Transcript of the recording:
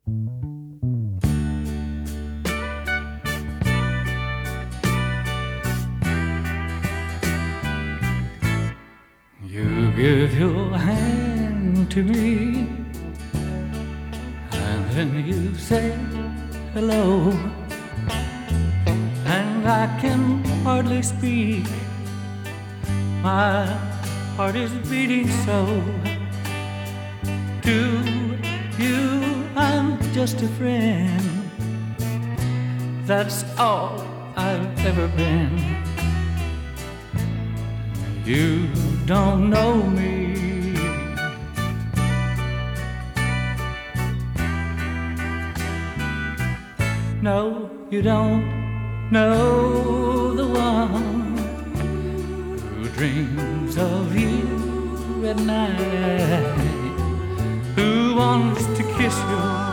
You give your hand to me, and then you say hello, and I can hardly speak. My heart is beating so. To you, I'm just a friend. That's all I've ever been. You don't know me. No, you don't know the one who dreams of you at night, who wants to kiss you